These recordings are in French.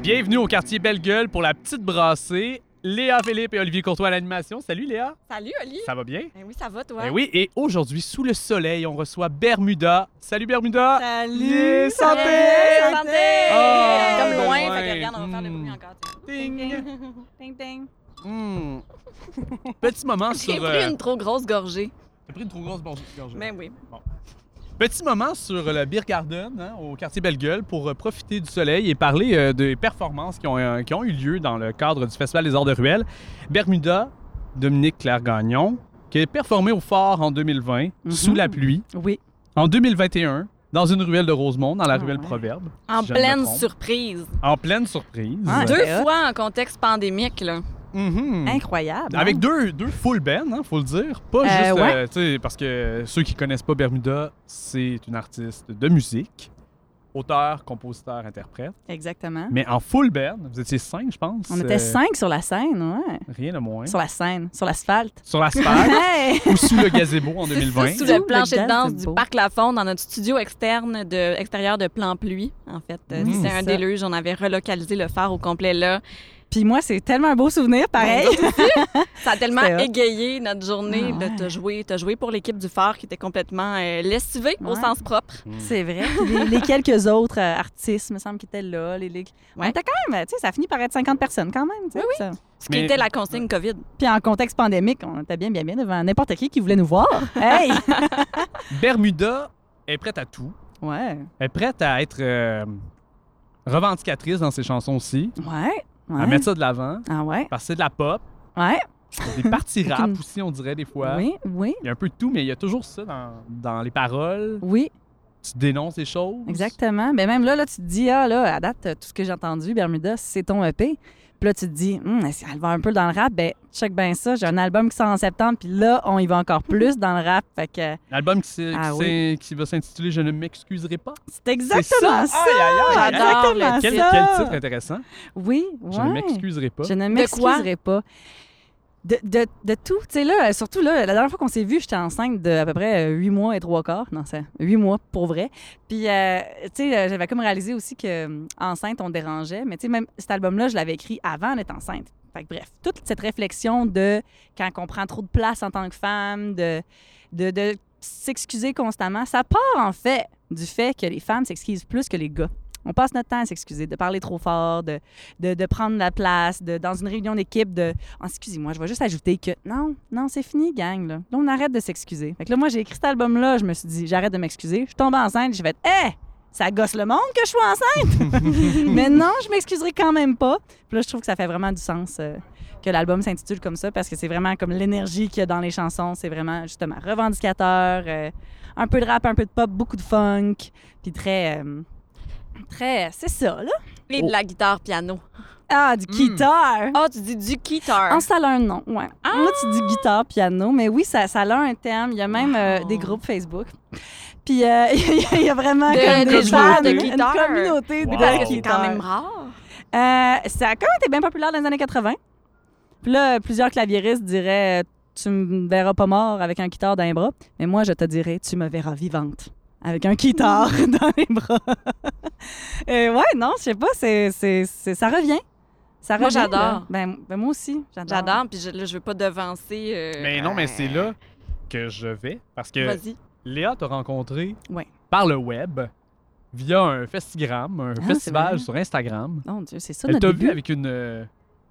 Bienvenue au quartier Belle-Gueule pour la petite brassée. Léa Philippe et Olivier Courtois à l'animation. Salut Léa. Salut Oli. Ça va bien? Ben oui, ça va toi? Ben oui, et aujourd'hui, sous le soleil, on reçoit Bermuda. Salut Bermuda! Salut! Yeah, santé! Santé! Ah, Comme loin, ouais. fait que regarde, on va faire le bruit encore. Ding! Ding, ding. Mm. Petit moment J'ai sur... pris une trop grosse gorgée. T'as pris une trop grosse gorgée. Ben oui. Petit moment sur le Beer Garden, au quartier Belle-Gueule, pour profiter du soleil et parler des performances qui ont eu lieu dans le cadre du Festival des Arts de Ruelle. Bermuda, Dominique Claire-Gagnon, qui a performé au Phare en 2020, sous la pluie. Oui. En 2021, dans une ruelle de Rosemont, dans la ruelle Proverbe. En si je ne me pleine trompe. surprise. En pleine surprise. Ah, Deux c'est hot. fois en contexte pandémique, là. Mhm. Incroyable. Avec hein? deux full band, faut le dire. Pas juste, ouais. tu sais, parce que ceux qui connaissent pas Bermuda, c'est une artiste de musique, auteur, compositeur, interprète. Exactement. Mais en full band, vous étiez 5, je pense. On était 5 sur la scène, ouais. Rien de moins. Sur la scène, sur l'asphalte. Sur l'asphalte Hey! ou sous le gazebo en 2020. Sous Sous le le plancher de danse gazebo. du Parc Lafond, dans notre studio extérieur de plan pluie. En fait, Oui, c'était c'est un ça. déluge. On avait relocalisé le phare au complet là. Puis moi, c'est tellement un beau souvenir, pareil. Ça a tellement C'était hot. égayé notre journée Ah ouais. de t'as joué pour l'équipe du phare qui était complètement lessivée au Ouais. sens propre. C'est vrai. Puis les quelques autres artistes, me semble, qui étaient là. On Ouais. était quand même, tu sais, ça finit par être 50 personnes quand même. tu sais, ça. Ce qui Mais- était la consigne COVID. Puis en contexte pandémique, on était bien devant n'importe qui voulait nous voir. Hey! Bermuda est prête à tout. Ouais. Elle est prête à être revendicatrice dans ses chansons aussi, Ouais. à mettre ça de l'avant, Ah ouais. parce que c'est de la pop. Ouais. Il y a des parties rap Aucune- aussi, on dirait, des fois. Oui, oui, Il y a un peu de tout, mais il y a toujours ça dans les paroles. oui. Tu dénonces les choses. Exactement. Mais même là, tu te dis, ah là, à date, tout ce que j'ai entendu, Bermuda, c'est ton EP. Puis là, tu te dis, est-ce qu'elle va un peu dans le rap? Ben, check bien ça. J'ai un album qui sort en septembre, puis là, on y va encore plus dans le rap. Fait que L'album Ah qui va s'intituler Je ne m'excuserai pas. c'est exactement ça. Aïe, aïe, aïe. J'adore Exactement le Quel, ça. quel titre intéressant. Oui, Je ne ouais. m'excuserai pas. Je ne De quoi? m'excuserai pas. De tout. Tu sais, là, surtout là, la dernière fois qu'on s'est vu, j'étais enceinte de à peu près 8 mois et 3 quarts. Non, c'est 8 mois pour vrai. Puis, tu sais, j'avais comme réalisé aussi que enceinte, on dérangeait. Mais tu sais, même cet album-là, je l'avais écrit avant d'être enceinte. Fait que bref, toute cette réflexion de quand on prend trop de place en tant que femme, de s'excuser constamment, ça part en fait du fait que les femmes s'excusent plus que les gars. On passe notre temps à s'excuser, de parler trop fort, de prendre la place, dans une réunion d'équipe, excusez-moi, je vais juste ajouter que non, c'est fini, gang, là. Là, on arrête de s'excuser. Fait que là, moi, j'ai écrit cet album-là, je me suis dit, j'arrête de m'excuser. Je suis tombée enceinte, j'ai fait, ça gosse le monde que je sois enceinte! Mais non, je m'excuserai quand même pas. Puis là, je trouve que ça fait vraiment du sens que l'album s'intitule comme ça, parce que c'est vraiment comme l'énergie qu'il y a dans les chansons. C'est vraiment, justement, revendicateur, un peu de rap, un peu de pop, beaucoup de funk, puis très, c'est ça, là. Et de la guitare piano. Ah, du guitare! Ah, tu dis du guitar. En ça a un nom, ouais. Moi, tu dis guitare, piano, mais oui, ça a un thème. Il y a même des groupes Facebook. Puis, il y a vraiment comme de des joueurs fans, de une guitare. communauté Wow. de Parce que c'est guitare. quand même rare. Ça a quand même été bien populaire dans les années 80. Puis là, plusieurs claviéristes diraient tu me verras pas mort avec un guitare dans les bras. Mais moi, je te dirais tu me verras vivante avec un guitare dans les bras. Ouais, non, je sais pas, ça revient. Ça Moi, revient, j'adore. là. Ben, moi aussi, j'adore. J'adore, puis là, je veux pas devancer. Mais non, mais c'est là que je vais. Parce que Vas-y. Léa t'a rencontré Ouais. par le web, via un festigram, un Ah, c'est festival vrai. sur Instagram. Mon Dieu, c'est ça Elle notre t'a début. vu avec une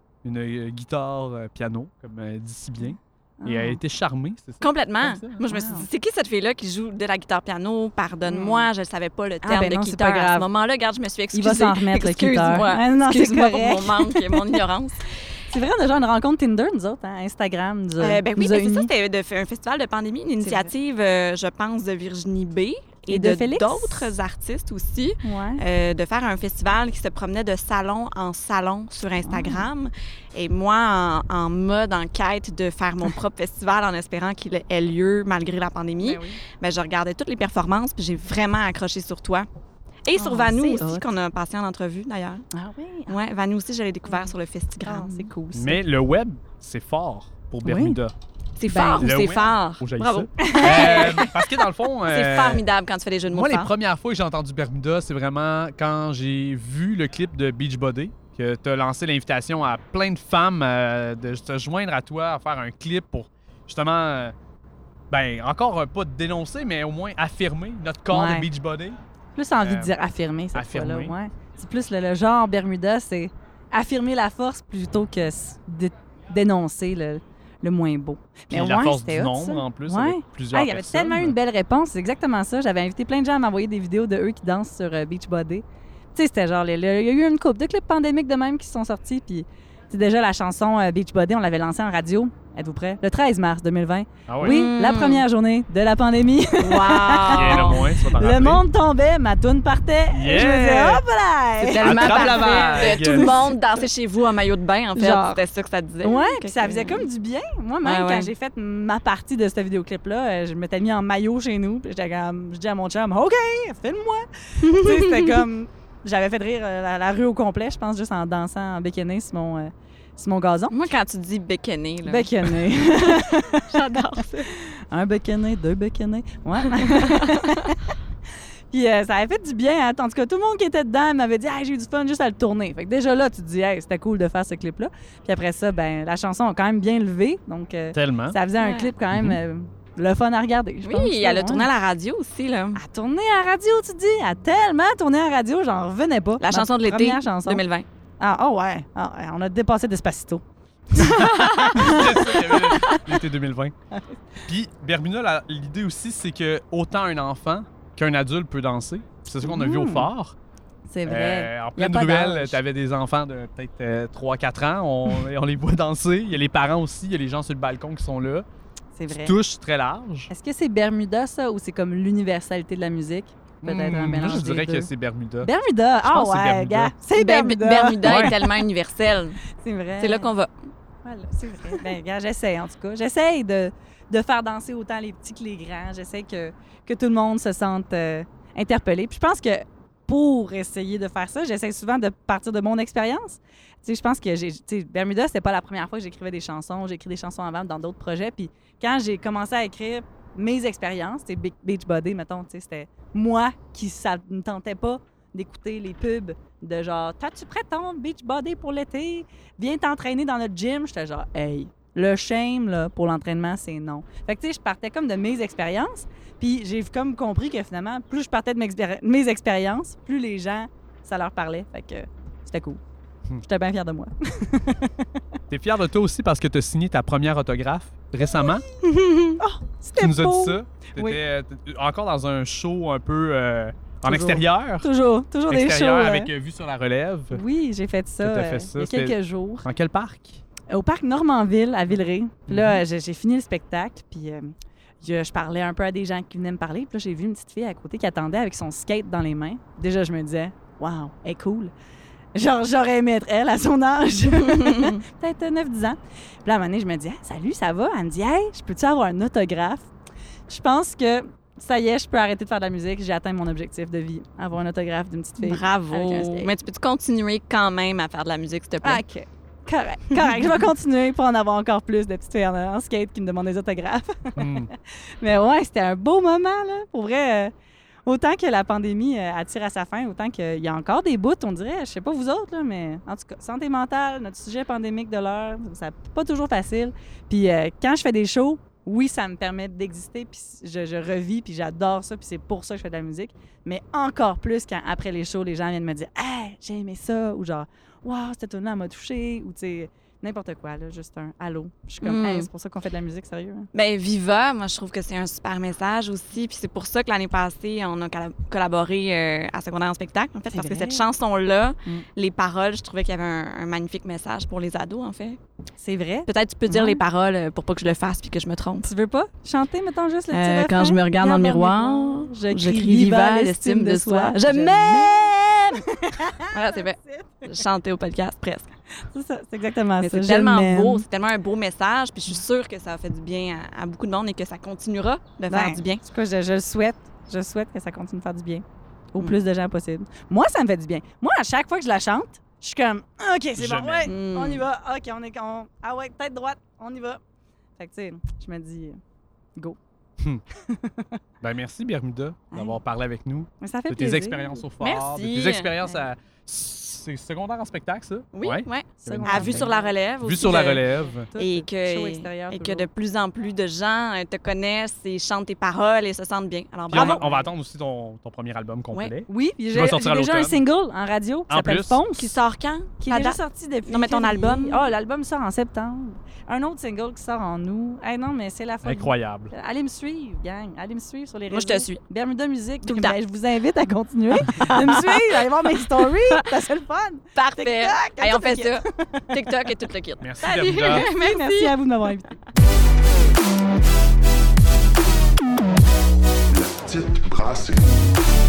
guitare piano, comme elle dit si bien. Et elle a été charmée, c'est ça? Complètement. Comme ça. Moi, je me suis Wow. dit, c'est qui cette fille-là qui joue de la guitare piano? Pardonne-moi, je ne savais pas le terme ben de non, c'est guitare. pas À ce grave. moment-là, regarde, je me suis Il excusée. va s'en remettre, le guitare. Excuse-moi. Ah, non, c'est Excuse-moi pour correct. mon manque et mon ignorance. C'est vrai, on a genre une rencontre Tinder, nous autres, hein? Instagram nous a, Ben oui, nous a mais c'est ça, unis. c'était un festival de pandémie, une initiative, je pense, de Virginie B. Et de Félix. d'autres artistes aussi, Ouais. de faire un festival qui se promenait de salon en salon sur Instagram. Et moi, en mode en quête de faire mon propre festival en espérant qu'il ait lieu malgré la pandémie, ben, je regardais toutes les performances puis j'ai vraiment accroché sur toi. Et sur Oh, Vanou c'est aussi, hot. qu'on a passé en entrevue d'ailleurs. Ah oui? Ouais, Vanou aussi, je l'ai découvert sur le Festigram. C'est cool, ça. Mais le web, c'est fort pour Oui. Bermuda. C'est Ben, fort ou le c'est web. fort? Faut que j'aille Bravo. ça. Parce que dans le fond... C'est formidable quand tu fais des jeux de mots Moi, les forts. premières fois que j'ai entendu Bermuda, c'est vraiment quand j'ai vu le clip de Beachbody, que tu as lancé l'invitation à plein de femmes de se joindre à toi, à faire un clip pour justement, encore pas dénoncer, mais au moins affirmer notre corps de Beachbody. Plus envie de dire affirmer cette fois-là. Ouais. C'est plus le genre Bermuda, c'est affirmer la force plutôt que dénoncer le moins beau. Puis la force du nombre, en plus, avec plusieurs il y avait tellement eu une belle réponse. C'est exactement ça. J'avais invité plein de gens à m'envoyer des vidéos de eux qui dansent sur Beachbody. Tu sais, c'était genre... Il y a eu une couple de clips pandémiques de même qui sont sortis, puis c'est déjà la chanson Beachbody, on l'avait lancée en radio. Êtes-vous prêts? Le 13 mars 2020. Ah ouais? Oui, la première journée de la pandémie. Wow! Le monde tombait, ma toune partait. Yeah! Et je me disais, hop là! C'est tellement Attrape la parfait. vague. Tout le monde dansait chez vous en maillot de bain, en fait. Genre. C'était ça que ça disait. Ouais, puis ça faisait comme du bien. Moi-même, quand j'ai fait ma partie de ce vidéoclip-là, je m'étais mis en maillot chez nous. Puis je dis à mon chum, OK, filme-moi. Tu sais, c'était comme... J'avais fait rire la rue au complet, je pense, juste en dansant en bikini sur mon gazon. Moi, quand tu dis bikini, là... Bikini. J'adore ça. Un bikini, 2 bikinis. Ouais. Puis ça avait fait du bien. Hein? En tout cas, tout le monde qui était dedans m'avait dit « j'ai eu du fun juste à le tourner ». Fait que déjà là, tu te dis « c'était cool de faire ce clip-là ». Puis après ça, la chanson a quand même bien levé. Donc, tellement. Ça faisait un clip quand même le fun à regarder. Oui, elle a tourné à la radio aussi, là. Elle a tourné à la radio, tu dis? Elle a tellement tourné à la radio, j'en revenais pas. La chanson de l'été, chanson. 2020. Ouais. On a dépassé Despacito. C'est ça, il y avait l'été 2020. Puis, Bermuda, l'idée aussi, c'est que autant un enfant qu'un adulte peut danser. C'est ça qu'on a vu au phare. C'est vrai. En pleine ruelle, tu avais des enfants de peut-être 3-4 ans. On les voit danser. Il y a les parents aussi. Il y a les gens sur le balcon qui sont là. C'est vrai. Touche très large. Est-ce que c'est Bermuda, ça, ou c'est comme l'universalité de la musique? Peut-être un mélange je dirais des deux. que c'est Bermuda. Bermuda? Je pense que c'est Bermuda. Gars, c'est Bermuda. Bermuda est tellement universel. C'est vrai. C'est là qu'on va. Voilà, c'est vrai. Gars, j'essaie, en tout cas. J'essaie de faire danser autant les petits que les grands. J'essaie que tout le monde se sente interpellé. Puis je pense que pour essayer de faire ça, j'essaie souvent de partir de mon expérience. Tu sais, je pense que Bermuda, c'était pas la première fois que j'écrivais des chansons. J'ai écrit des chansons avant dans d'autres projets. Puis quand j'ai commencé à écrire mes expériences, c'est Beachbody, mettons, tu sais, c'était moi qui ça ne tentait pas d'écouter les pubs de genre « T'as-tu prêt ton Beachbody pour l'été? Viens t'entraîner dans notre gym. » J'étais genre « Hey, le shame là, pour l'entraînement, c'est non. » Fait que tu sais, je partais comme de mes expériences, puis j'ai comme compris que finalement, plus je partais de mes expériences, plus les gens, ça leur parlait. Fait que c'était cool. J'étais bien fière de moi. T'es fière de toi aussi parce que t'as signé ta première autographe récemment. C'était Tu nous as beau. dit ça. T'étais encore dans un show un peu en extérieur. Toujours des shows. Extérieur avec vue sur la relève. Oui, j'ai fait ça, T'as fait ça, il y a quelques jours. Dans quel parc? Au parc Normandville, à Villeray. Puis là, j'ai fini le spectacle, puis je parlais un peu à des gens qui venaient me parler. Puis là, j'ai vu une petite fille à côté qui attendait avec son skate dans les mains. Déjà, je me disais, waouh, elle est cool. Genre, j'aurais aimé être elle à son âge. Peut-être 9-10 ans. Puis là, à un moment donné, je me dis, salut, ça va? Elle me dit, hey, je peux-tu avoir un autographe? Je pense que ça y est, je peux arrêter de faire de la musique. J'ai atteint mon objectif de vie, avoir un autographe d'une petite fille. Bravo. Avec un skate. Mais tu peux continuer quand même à faire de la musique, s'il te plaît? OK. Correct. Je vais continuer pour en avoir encore plus de petites filles en skate qui me demandent des autographes. Mais ouais, c'était un beau moment, là. Pour vrai, autant que la pandémie attire à sa fin, autant qu'il y a encore des bouts, on dirait, je sais pas vous autres, là, mais en tout cas, santé mentale, notre sujet pandémique de l'heure, c'est pas toujours facile. Puis quand je fais des shows, oui, ça me permet d'exister, puis je revis, puis j'adore ça, puis c'est pour ça que je fais de la musique. Mais encore plus quand, après les shows, les gens viennent me dire « Hey, j'ai aimé ça », ou genre « Wow, cette tune-là m'a touchée », ou tu sais, n'importe quoi, là, juste un « Allô ». Je suis comme « Hey, c'est pour ça qu'on fait de la musique, sérieux hein? ». Bien, Viva, moi, je trouve que c'est un super message aussi. Puis c'est pour ça que l'année passée, on a collaboré à Secondaire en spectacle, en fait, parce que cette chanson-là, les paroles, je trouvais qu'il y avait un magnifique message pour les ados, en fait. C'est vrai? Peut-être tu peux dire les paroles pour pas que je le fasse puis que je me trompe. Tu veux pas chanter, mettons, juste le petit refrain? Quand je me regarde dans le miroir, je crie Viva l'estime de soi. Je m'aime! Voilà, c'est vrai. Chanter au podcast, presque. C'est ça, c'est exactement mais ça. C'est tellement beau, c'est tellement un beau message, puis je suis sûre que ça a fait du bien à beaucoup de monde et que ça continuera de faire du bien. En tout cas, je le souhaite. Je souhaite que ça continue de faire du bien au plus de gens possible. Moi, ça me fait du bien. Moi, à chaque fois que je la chante, je suis comme, OK, c'est bon, ouais, on y va. OK, ah ouais, tête droite, on y va. Fait que, tu sais, je me dis, go. Ben merci, Bermuda, d'avoir parlé avec nous. Mais ça fait de plaisir. tes expériences au phare, Merci. de tes expériences c'est secondaire en spectacle, ça? Oui, Ouais. ouais. Secondaire. À Vue sur la relève aussi. Vue sur la de- relève. Tout, Et show que, extérieur, et que toujours. de plus en plus de gens te connaissent et chantent tes paroles et se sentent bien. Alors, Puis bravo. on va attendre aussi ton premier album complet. Oui, Qui j'ai va sortir à déjà un l'automne. single en radio qui En s'appelle plus. Fonce. Qui sort quand? Qui est À déjà date? sorti depuis Non, mais ton février. album? Oh, l'album sort en septembre. Un autre single qui sort en août. Non, mais c'est la folie. Incroyable. Allez me suivre, gang. Allez me suivre sur les réseaux. Moi, je te suis. Bermuda Musique. Tout le Ben, temps. je vous invite à continuer de me suivre, allez voir mes stories. C'est le fun. Parfait. TikTok, Allez, on tout fait le ça. TikTok et tout le kit. Merci, Salut. Bermuda. Merci à vous de m'avoir invité. La petite brassée.